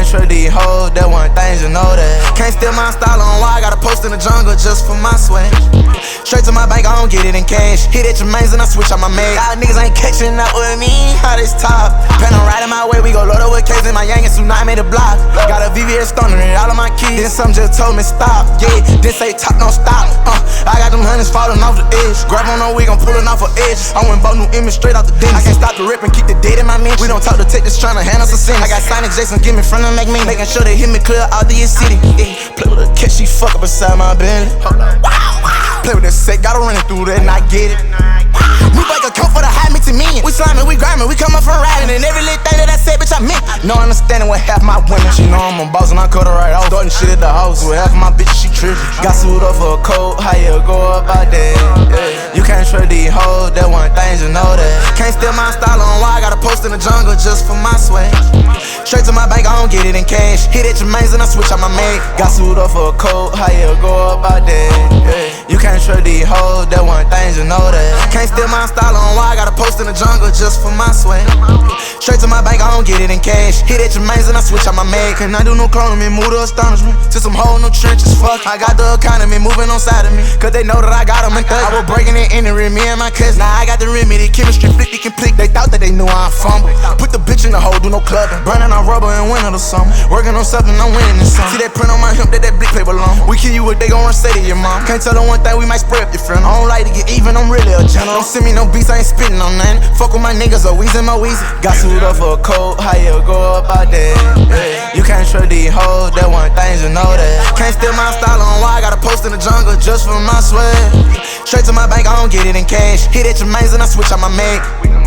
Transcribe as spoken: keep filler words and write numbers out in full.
can't trust these hoes, that one things you know that. Can't steal my style on why I got a post in the jungle just for my swag. Straight to my bank, I don't get it in cash. Hit at your mains and I switch out my mag. Y'all niggas ain't catching up with me, how this top. Pen on riding my way, we go load up with K's in my yang and tsunami made a block. Got a V V S stoner in all of my keys. Then some just told me stop, yeah. This say top, don't stop. Uh, I got them hundreds falling off the edge. Grab on no wig, I'm pulling off an edge. I went bought new image straight off the dentist. I can't stop the rip and keep the dead in my mention. We don't talk to detectives trying to hand us a sentence. I got Sonic Jason, give me front and make me. Making sure they hit me clear out the city. Yeah. Play with a cat, she fuck up beside my Bentley. Wow, wow. Play with that set, gotta run it through that and I get it. We break a coat for the high mix and mean. We sliming, we grinding, we come up from riding. And every little thing that I said, bitch, I meant. No understanding what half my women. She know I'm a boss and I cut her right off. Starting shit at the house with half of my bitches, she trippin'. Got sued up for a coat, how you go about that? Yeah. You can't trust these hoes, that one things you know that. Can't steal my style on why I got a post in the jungle just for my swag. Straight to my bank, I don't get it in cash. Hit at your mains and I switch out my mag. Got sued up for a coat, how you go about that? Yeah. You can't trust these hoes, that one things you know that. Can't steal my style on why I got a post in the jungle just for my swag. Straight to my bank, I don't get it in cash. Hit at your mains and I switch out my mag. Can I do no cloning me, move to astonishment. To some whole new trenches, fuck. I got the economy moving on side of me. Cause they know that I got them in third. I was breaking it in the rim, me and my cousin. Now I got the remedy, chemistry, flicky complete. They thought that they knew I fumble. Put the bitch in the hole, do no clubbing. Burning on rubber and winter or something. Working on something, I'm winning this song. See that print on my hip, that that blick paper long. We kill you what they gon' run say to your mom. Can't tell them one thing, we might spray up your friend. I don't like to get even, I'm really a general. Don't send me no beats, I ain't spitting on nothing. Fuck with my niggas, or wheezing my wheezy. Got sued up for a coat, how you go about that? Yeah. You can't trust these hoes, that one things you know that. Can't steal my style on why I got a post in the jungle just for my swag. Straight to my bank, I don't get it in cash. Hit at your mains and I switch out my mag.